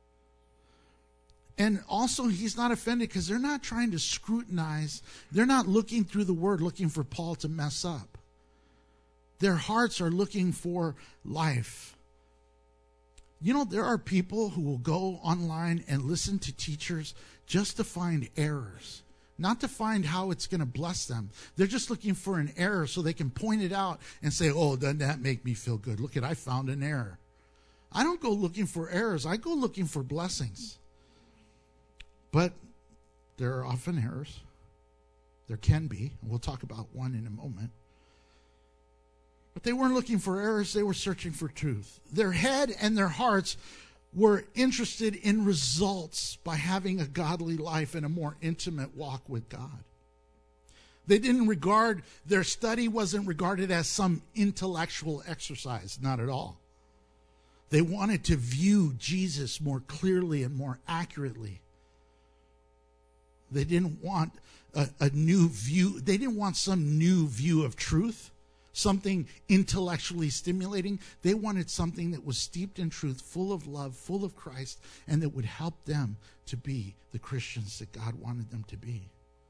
And also, he's not offended because they're not trying to scrutinize. They're not looking through the Word looking for Paul to mess up. Their hearts are looking for life. You know, there are people who will go online and listen to teachers just to find errors, not to find how it's going to bless them. They're just looking for an error so they can point it out and say, oh, doesn't that make me feel good? Look, I found an error. I don't go looking for errors. I go looking for blessings. But there are often errors. There can be. And we'll talk about one in a moment. But they weren't looking for errors. They were searching for truth. Their head and their hearts were interested in results by having a godly life and a more intimate walk with God. They didn't regard, their study wasn't regarded as some intellectual exercise. Not at all. They wanted to view Jesus more clearly and more accurately. They didn't want a new view. They didn't want some new view of truth, something intellectually stimulating. They wanted something that was steeped in truth, full of love, full of Christ, and that would help them to be the Christians that God wanted them to be.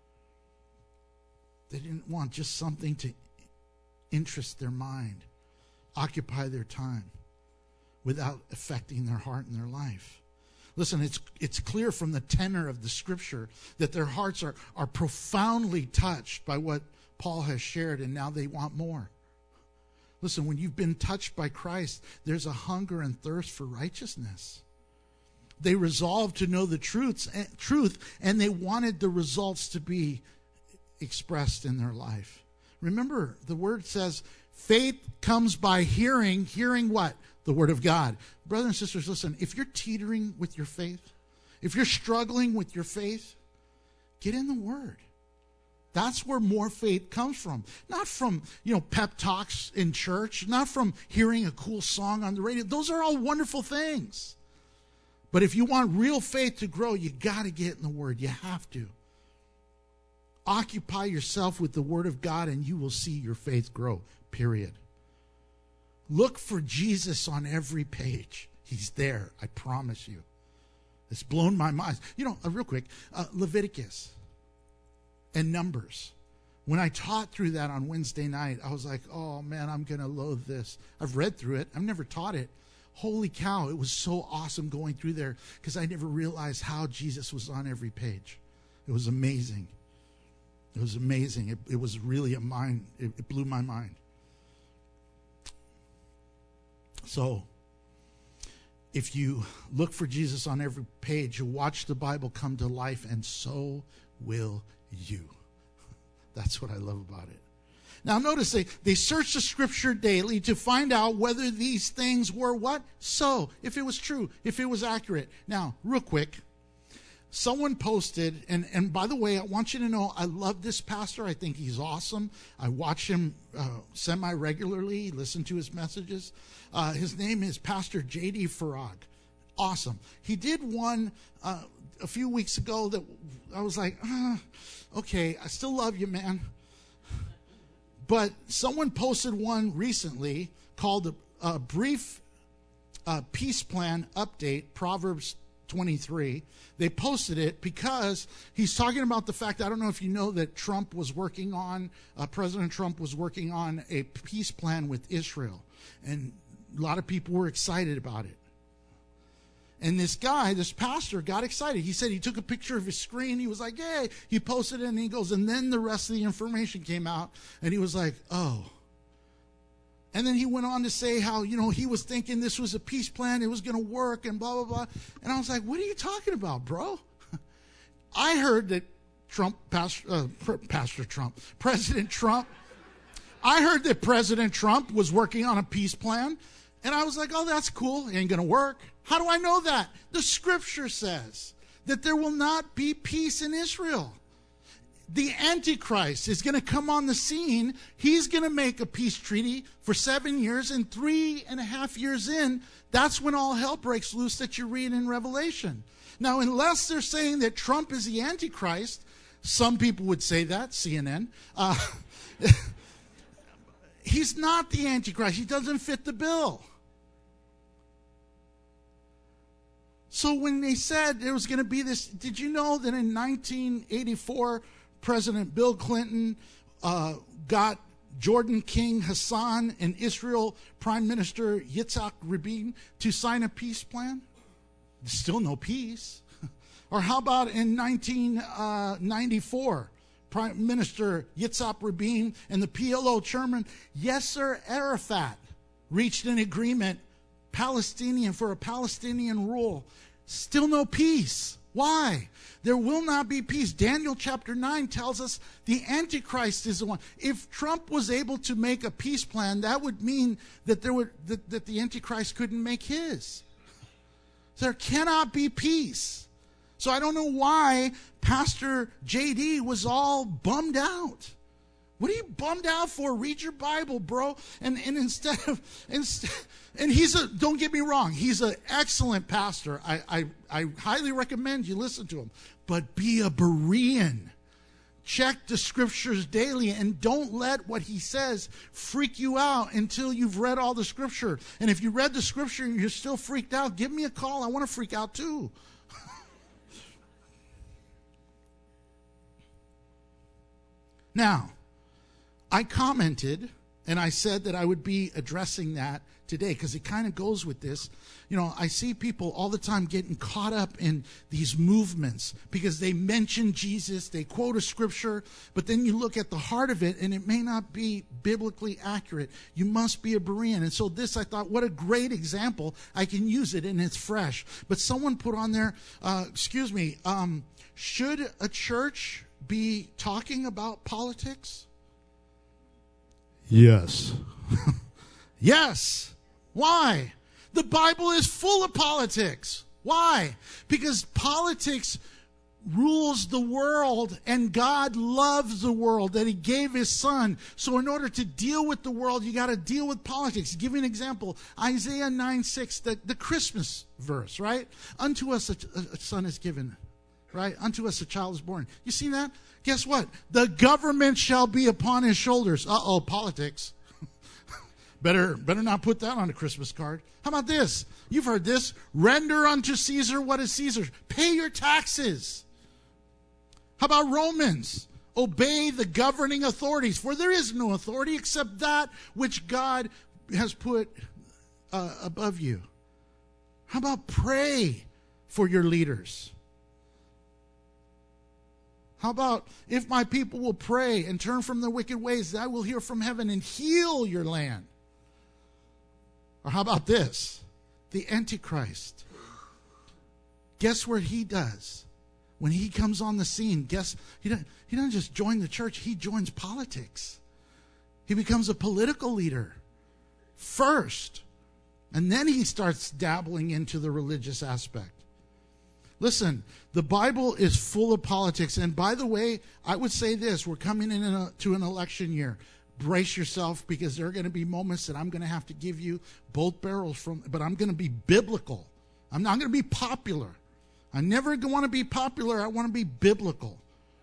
They didn't want just something to interest their mind, occupy their time, without affecting their heart and their life. Listen, it's clear from the tenor of the Scripture that their hearts are profoundly touched by what Paul has shared, and now they want more. Listen, when you've been touched by Christ, there's a hunger and thirst for righteousness. They resolved to know the truth, and they wanted the results to be expressed in their life. Remember, the word says faith comes by hearing. Hearing what? The word of God. Brothers and sisters, listen, if you're teetering with your faith, if you're struggling with your faith, get in the word. That's where more faith comes from. Not from, pep talks in church, not from hearing a cool song on the radio. Those are all wonderful things. But if you want real faith to grow, you got to get in the word. You have to. Occupy yourself with the word of God and you will see your faith grow, period. Look for Jesus on every page. He's there, I promise you. It's blown my mind. Real quick, Leviticus and Numbers. When I taught through that on Wednesday night, I was like, oh man, I'm going to loathe this. I've read through it. I've never taught it. Holy cow, it was so awesome going through there because I never realized how Jesus was on every page. It was amazing. It was amazing. It was really it blew my mind. So, if you look for Jesus on every page, you'll watch the Bible come to life, and so will you. That's what I love about it. Now notice they searched the scripture daily to find out whether these things were what? So, if it was true, if it was accurate. Now, real quick, someone posted, and by the way, I want you to know I love this pastor. I think he's awesome. I watch him semi-regularly, listen to his messages. His name is Pastor J.D. Farag. Awesome. He did one a few weeks ago that I was like, okay, I still love you, man. But someone posted one recently called a brief peace plan update, Proverbs 23. They posted it because he's talking about the fact, I don't know if you know that President Trump was working on a peace plan with Israel. And a lot of people were excited about it. And this pastor got excited. He said he took a picture of his screen. He was like, yay. He posted it and he goes, and then the rest of the information came out. And he was like, oh. And then he went on to say how, he was thinking this was a peace plan. It was going to work and blah, blah, blah. And I was like, what are you talking about, bro? I heard that President Trump, I heard that President Trump was working on a peace plan. And I was like, oh, that's cool. It ain't going to work. How do I know that? The scripture says that there will not be peace in Israel. The Antichrist is going to come on the scene. He's going to make a peace treaty for 7 years, and 3.5 years in, that's when all hell breaks loose that you read in Revelation. Now, unless they're saying that Trump is the Antichrist, some people would say that, CNN. He's not the Antichrist. He doesn't fit the bill. So when they said there was going to be this, did you know that in 1984, President Bill Clinton got Jordan King Hassan and Israel Prime Minister Yitzhak Rabin to sign a peace plan? There's still no peace. Or how about in 1994, Prime Minister Yitzhak Rabin and the PLO chairman Yasser Arafat reached an agreement for a Palestinian rule. Still no peace. Why? There will not be peace. Daniel chapter 9 tells us the Antichrist is the one. If Trump was able to make a peace plan, that would mean that that the Antichrist couldn't make his. There cannot be peace. So I don't know why Pastor JD was all bummed out. What are you bummed out for? Read your Bible, bro. And don't get me wrong, he's an excellent pastor. I highly recommend you listen to him. But be a Berean. Check the scriptures daily and don't let what he says freak you out until you've read all the scripture. And if you read the scripture and you're still freaked out, give me a call. I want to freak out too. Now, I commented and I said that I would be addressing that today because it kind of goes with this. I see people all the time getting caught up in these movements because they mention Jesus, they quote a scripture, but then you look at the heart of it and it may not be biblically accurate. You must be a Berean. And so I thought, what a great example. I can use it and it's fresh. But someone put on there, should a church be talking about politics? Yes. Yes. Why? The Bible is full of politics. Why? Because politics rules the world, and God loves the world, that he gave his son. So in order to deal with the world, you got to deal with politics. Give you an example. Isaiah 9:6, the Christmas verse, right? Unto us a son is given, right? Unto us a child is born. You seen that? Guess what? The government shall be upon his shoulders. Uh-oh, politics. Better not put that on a Christmas card. How about this? You've heard this. Render unto Caesar what is Caesar's. Pay your taxes. How about Romans? Obey the governing authorities, for there is no authority except that which God has put above you. How about pray for your leaders? How about, if my people will pray and turn from their wicked ways, I will hear from heaven and heal your land. Or how about this? The Antichrist. Guess what he does? When he comes on the scene, he doesn't just join the church, he joins politics. He becomes a political leader first, and then he starts dabbling into the religious aspect. Listen, the Bible is full of politics, and by the way, I would say this, we're coming into an election year. Brace yourself, because there are going to be moments that I'm going to have to give you both barrels from, but I'm going to be biblical. I'm not going to be popular. I never want to be popular. I want to be biblical.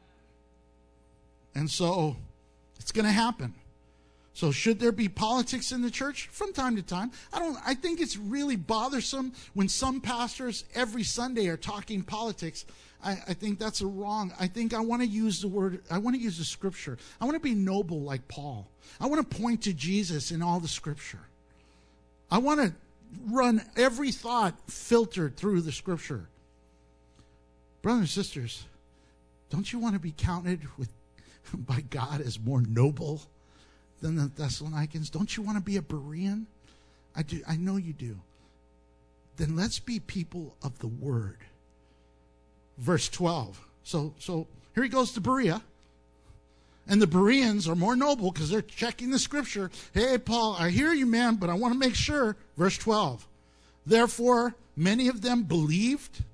And so it's going to happen. So should there be politics in the church? From time to time. I think it's really bothersome when some pastors every Sunday are talking politics. I think that's wrong. I think I want to use the word, I want to use the scripture. I want to be noble like Paul. I want to point to Jesus in all the scripture. I want to run every thought filtered through the scripture. Brothers and sisters, don't you want to be counted by God as more noble than the Thessalonians? Don't you want to be a Berean? I do. I know you do. Then let's be people of the word. Verse 12. So here he goes to Berea. And the Bereans are more noble because they're checking the scripture. Hey, Paul, I hear you, man, but I want to make sure. Verse 12. Therefore, many of them believed,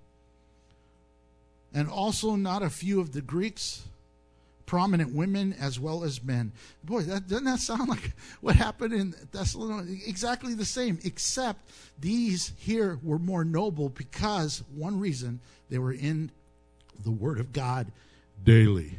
and also not a few of the Greeks, prominent women as well as men. Boy, doesn't that sound like what happened in Thessalonica? Exactly the same, except these here were more noble because, one reason, they were in the Word of God daily.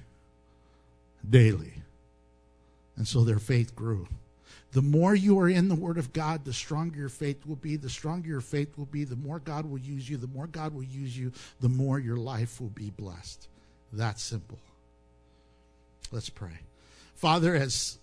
Daily. And so their faith grew. The more you are in the Word of God, the stronger your faith will be. The stronger your faith will be, the more God will use you. The more God will use you, the more your life will be blessed. That's simple. Let's pray. Father, as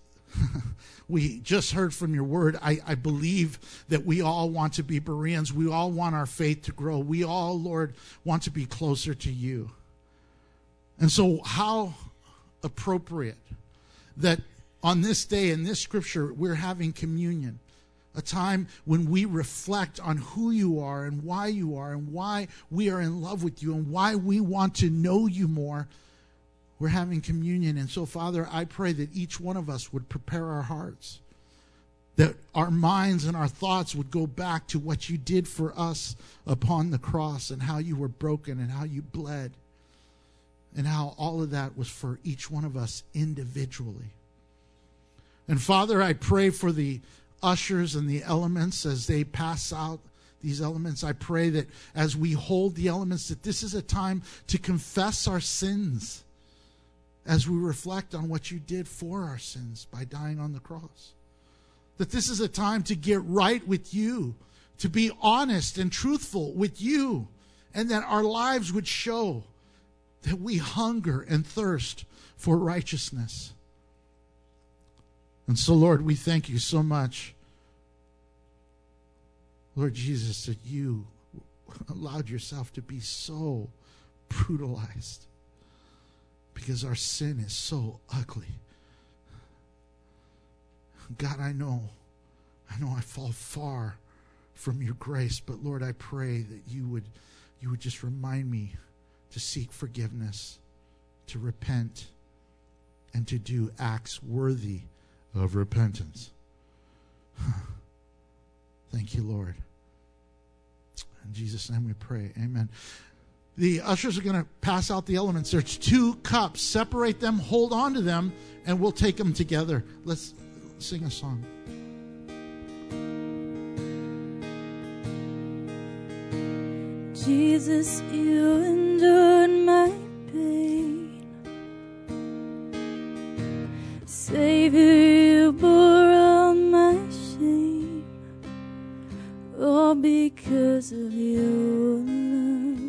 we just heard from your word, I believe that we all want to be Bereans. We all want our faith to grow. We all, Lord, want to be closer to you. And so how appropriate that on this day in this scripture we're having communion, a time when we reflect on who you are and why we are in love with you and why we want to know you more. We're having communion. And so, Father, I pray that each one of us would prepare our hearts, that our minds and our thoughts would go back to what you did for us upon the cross and how you were broken and how you bled and how all of that was for each one of us individually. And, Father, I pray for the ushers and the elements as they pass out these elements. I pray that as we hold the elements, that this is a time to confess our sins as we reflect on what you did for our sins by dying on the cross. That this is a time to get right with you, to be honest and truthful with you, and that our lives would show that we hunger and thirst for righteousness. And so, Lord, we thank you so much, Lord Jesus, that you allowed yourself to be so brutalized because our sin is so ugly. God, I know I fall far from your grace, but Lord, I pray that you would just remind me to seek forgiveness, to repent, and to do acts worthy of repentance. Thank you, Lord. In Jesus' name we pray. Amen. The ushers are going to pass out the elements. There's 2 cups. Separate them, hold on to them, and we'll take them together. Let's sing a song. Jesus, you endured my pain. Savior, you bore all my shame. All because of your love.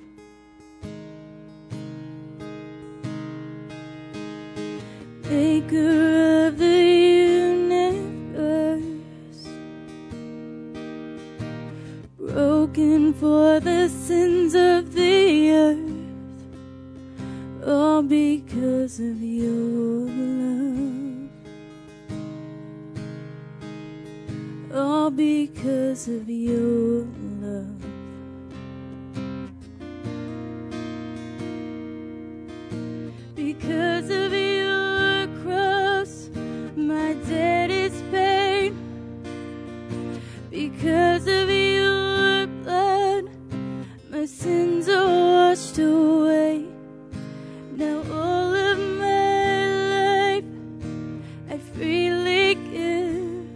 Maker of the universe, broken for the sins of the earth, all because of your love, all because of your love. Because of your cross, my debt is paid. Because of your blood, my sins are washed away. Now all of my life I freely give.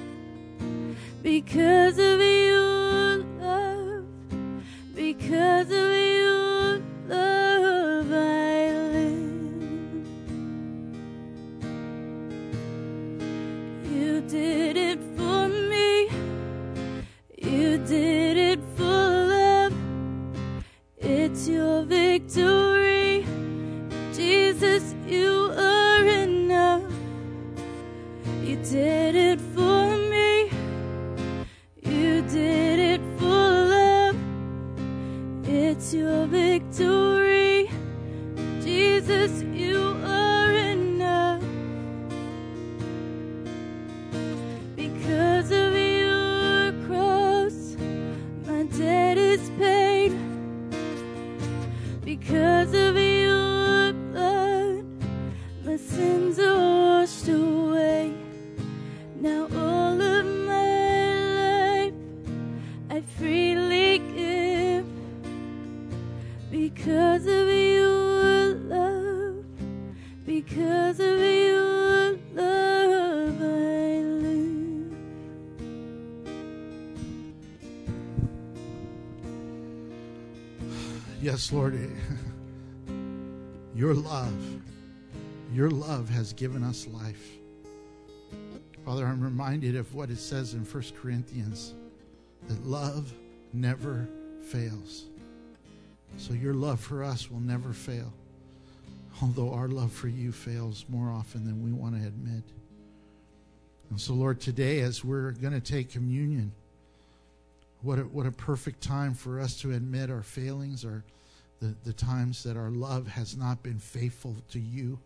Because of your love, because of your love I live. You did it for me. You did it for love. It's your victory. Jesus, you are enough. You did it for me. You did it for love. It's your victory. Jesus, you are enough. Because of your cross, my debt is paid. Because of your blood, my sins are washed away. Now all of my life I freely give. Because of your love, because of your love I live. Yes, Lord. Your love has given us life. Father, I'm reminded of what it says in 1 Corinthians, that love never fails. So your love for us will never fail, although our love for you fails more often than we want to admit. And so, Lord, today as we're going to take communion, what a perfect time for us to admit our failings, or the times that our love has not been faithful to you.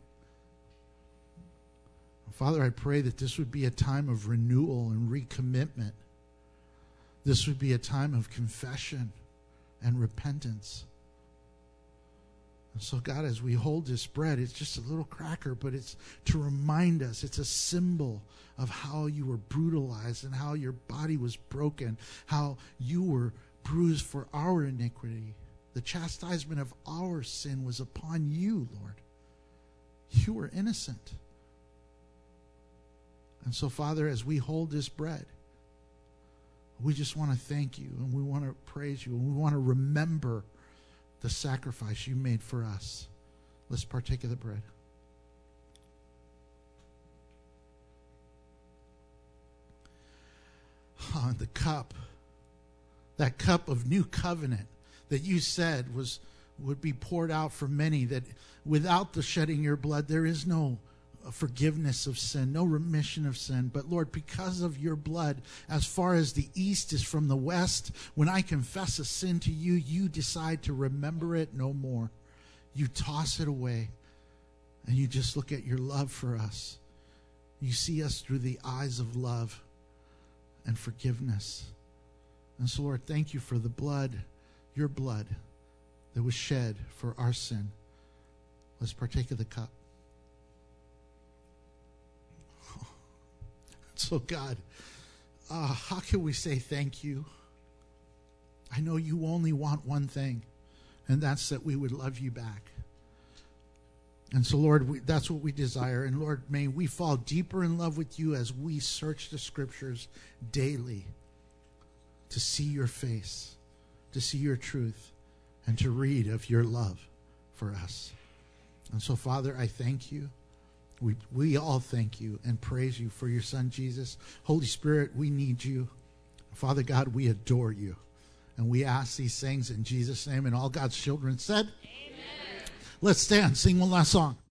Father, I pray that this would be a time of renewal and recommitment. This would be a time of confession and repentance. And so, God, as we hold this bread, it's just a little cracker, but it's to remind us, it's a symbol of how you were brutalized and how your body was broken, how you were bruised for our iniquity. The chastisement of our sin was upon you, Lord. You were innocent. And so, Father, as we hold this bread, we just want to thank you, and we want to praise you, and we want to remember the sacrifice you made for us. Let's partake of the bread. The cup, that cup of new covenant that you said would be poured out for many, that without the shedding your blood, there is no forgiveness of sin, no remission of sin. But Lord, because of your blood, as far as the east is from the west, when I confess a sin to you, you decide to remember it no more. You toss it away, and you just look at your love for us. You see us through the eyes of love and forgiveness. And so, Lord, thank you for the blood, your blood, that was shed for our sin. Let's partake of the cup. so, God, how can we say thank you? I know you only want one thing, and that's that we would love you back. And so, Lord, that's what we desire. And, Lord, may we fall deeper in love with you as we search the Scriptures daily to see your face, to see your truth, and to read of your love for us. And so, Father, I thank you. We all thank you and praise you for your Son, Jesus. Holy Spirit, we need you. Father God, we adore you. And we ask these things in Jesus' name. And all God's children said, Amen. Let's stand, sing one last song.